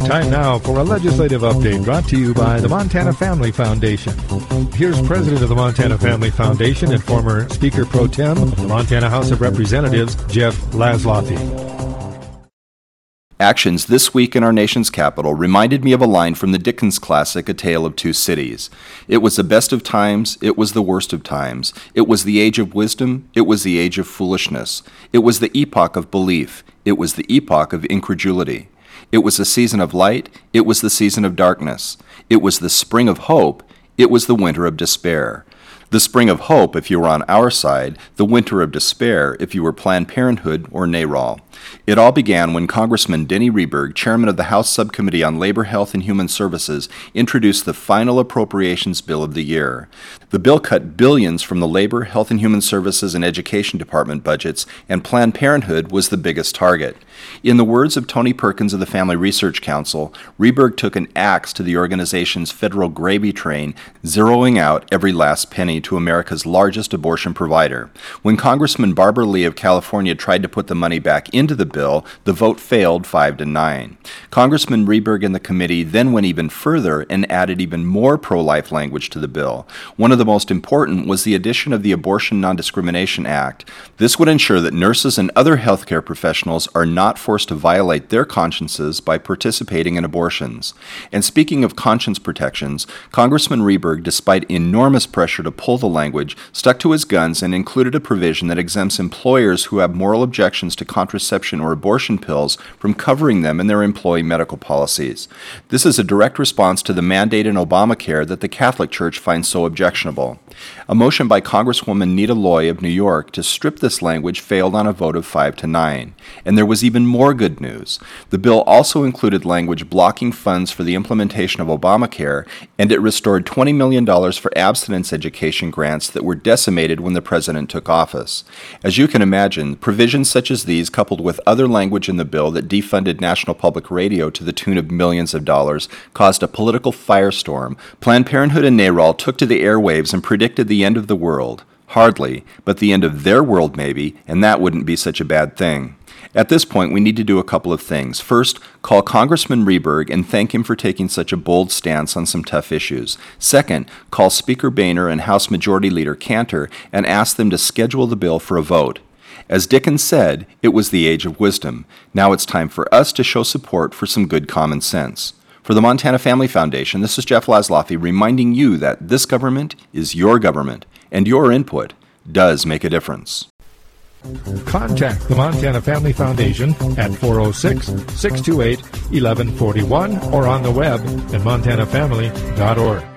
Time now for a legislative update brought to you by the Montana Family Foundation. Here's President of the Montana Family Foundation and former Speaker Pro Tem of the Montana House of Representatives, Jeff Laszloffy. Actions this week in our nation's capital reminded me of a line from the Dickens classic, A Tale of Two Cities. It was the best of times, it was the worst of times. It was the age of wisdom, it was the age of foolishness. It was the epoch of belief, it was the epoch of incredulity. It was the season of light, it was the season of darkness. It was the spring of hope, it was the winter of despair. The spring of hope if you were on our side, the winter of despair if you were Planned Parenthood or NARAL. It all began when Congressman Denny Rehberg, chairman of the House Subcommittee on Labor, Health, and Human Services, introduced the final appropriations bill of the year. The bill cut billions from the Labor, Health, and Human Services and Education Department budgets, and Planned Parenthood was the biggest target. In the words of Tony Perkins of the Family Research Council, Rehberg took an axe to the organization's federal gravy train, zeroing out every last penny to America's largest abortion provider. When Congressman Barbara Lee of California tried to put the money back into the bill, the vote failed 5-9. Congressman Rehberg and the committee then went even further and added even more pro-life language to the bill. One of the most important was the addition of the Abortion Non-Discrimination Act. This would ensure that nurses and other healthcare professionals are not forced to violate their consciences by participating in abortions. And speaking of conscience protections, Congressman Rehberg, despite enormous pressure to pull the language, stuck to his guns and included a provision that exempts employers who have moral objections to contraception or abortion pills from covering them in their employee medical policies. This is a direct response to the mandate in Obamacare that the Catholic Church finds so objectionable. A motion by Congresswoman Nita Loy of New York to strip this language failed on a vote of 5-9. And there was even more good news. The bill also included language blocking funds for the implementation of Obamacare, and it restored $20 million for abstinence education grants that were decimated when the president took office. As you can imagine, provisions such as these, coupled with other language in the bill that defunded National Public Radio to the tune of millions of dollars, caused a political firestorm. Planned Parenthood and NARAL took to the airwaves and predicted the end of the world. Hardly, but the end of their world maybe, and that wouldn't be such a bad thing. At this point, we need to do a couple of things. First, call Congressman Rehberg and thank him for taking such a bold stance on some tough issues. Second, call Speaker Boehner and House Majority Leader Cantor and ask them to schedule the bill for a vote. As Dickens said, it was the age of wisdom. Now it's time for us to show support for some good common sense. For the Montana Family Foundation, this is Jeff Laszloffy reminding you that this government is your government, and your input does make a difference. Contact the Montana Family Foundation at 406-628-1141 or on the web at montanafamily.org.